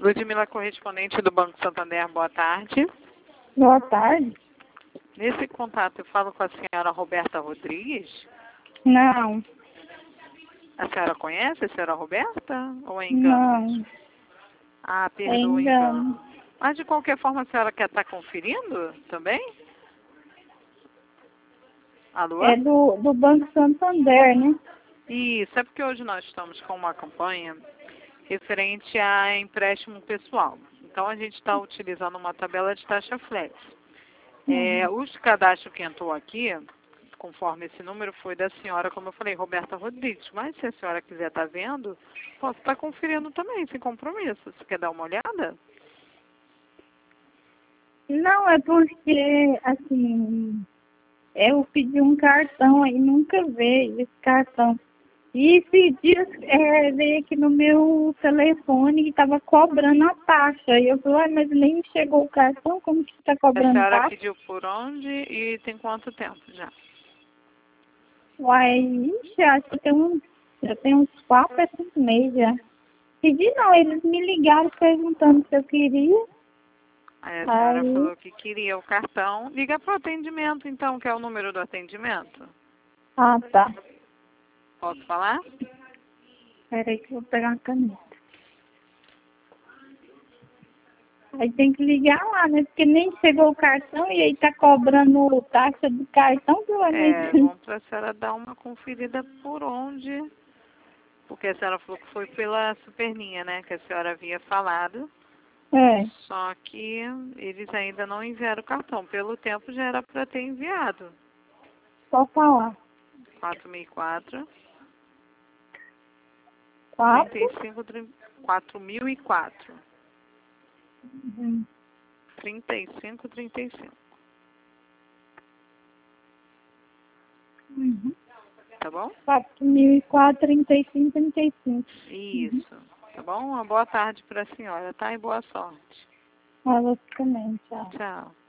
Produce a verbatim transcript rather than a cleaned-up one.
Ludmila, correspondente do Banco Santander, boa tarde. Boa tarde. Nesse contato eu falo com a senhora Roberta Rodrigues? Não. A senhora conhece a senhora Roberta ou é engano? Não. Ah, É perdoa o engano. engano. Mas de qualquer forma a senhora quer estar conferindo também? Alô? É do, do Banco Santander, né? Isso, é porque hoje nós estamos com uma campanha referente a empréstimo pessoal. Então a gente está utilizando uma tabela de taxa flex. É, Uhum. o cadastro que entrou aqui, conforme esse número, foi da senhora, como eu falei, Roberta Rodrigues. Mas se a senhora quiser estar vendo, posso estar conferindo também, sem compromisso. Você quer dar uma olhada? Não, é porque, assim, eu pedi um cartão aí, nunca veio esse cartão. E esses dias é, veio aqui no meu telefone e estava cobrando a taxa. E eu falei, "Ué, mas nem chegou o cartão, como que está A cobrando senhora taxa?" pediu por onde e tem quanto tempo já? Uai, ixi, acho que tem uns, já tem uns quatro a cinco meses já. Pedi não, eles me ligaram perguntando se eu queria. Aí a senhora Aí, falou que queria o cartão. Liga para o atendimento, então, que é o número do atendimento. ah, tá. Posso falar? Peraí que eu vou pegar uma caneta. Aí tem que ligar lá, né? Porque nem chegou o cartão e aí tá cobrando taxa do cartão, pelo É, menos. vamos para a senhora dar uma conferida por onde. Porque a senhora falou que foi pela Superlinha, né? Que a senhora havia falado. É, Só que eles ainda não enviaram o cartão. Pelo tempo já era para ter enviado. só falar. quatro mil e quatro, trinta Quatro. e cinco, quatro mil e quatro, Uhum. trinta e cinco, trinta e cinco. Uhum. Tá bom? Quatro mil e quatro, trinta e cinco, trinta e cinco. Isso. Tá bom? Uma boa tarde para a senhora, tá? E boa sorte. Ela também, tchau. Tchau.